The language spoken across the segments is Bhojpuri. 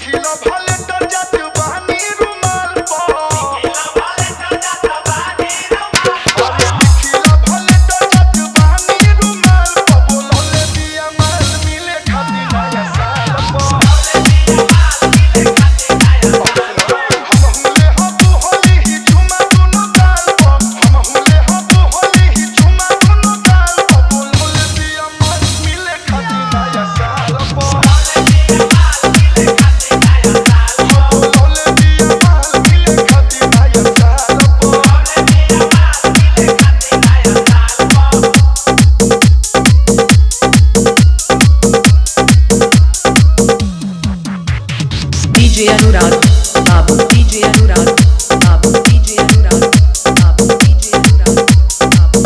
DJ Anurag Babu, DJ Anurag Babu, DJ Anurag Babu, DJ Anurag Babu,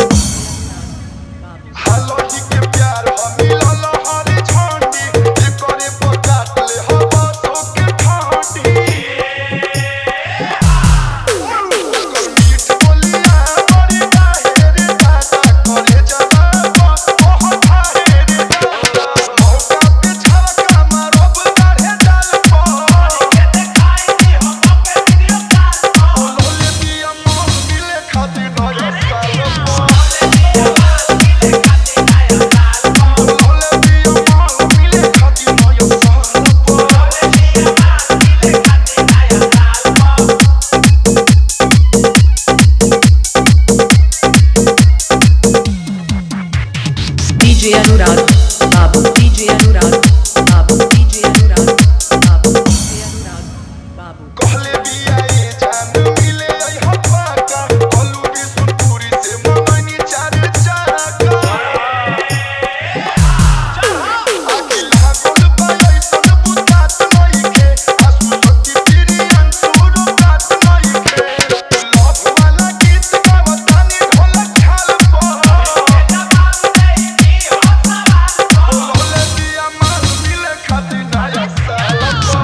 hello ji के प्यार हो मिलल हरी झंडी जे करे पकाट ले हो बसो के ठाडी मीठ बोलिया बड़ी बाहेर दादा करे जवाब बहुत भाहेर दादा मौका पे छलका मारब काढ़े डाल पर के देखाई दी हो पे वीडियो कॉल लोले बिया मोह मिले खातिर नया साल DJ Anurag Babu, DJ Anurag Babu, DJ Anurag Babu, DJ Anurag Babu. कहले बिया ए जान मिले आई हप्पा का कलू बिसुनपुरी से मननी चार चाका अगिला गोल पाई सन बुतात नइखे आसु सती पिरियन सुरो कात नइखे लव वाला गीत गावतानी ढोलक छाल पर जवाब नहीं दी हो सवाल बोले बिया माल मिले खातिर नया साल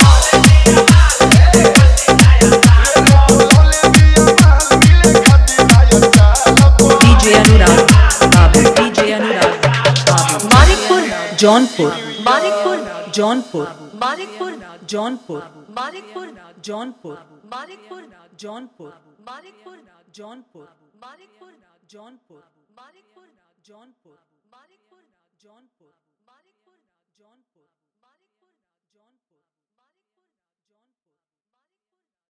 DJ Anurag Babu, DJ Anurag Babu. Manikpur, Jaunpur, Manikpur, Jaunpur, Manikpur, Jaunpur, Manikpur, Jaunpur, Manikpur, Jaunpur, Manikpur, Jaunpur, Manikpur, Jaunpur, Manikpur, Jaunpur, Manikpur, Jaunpur.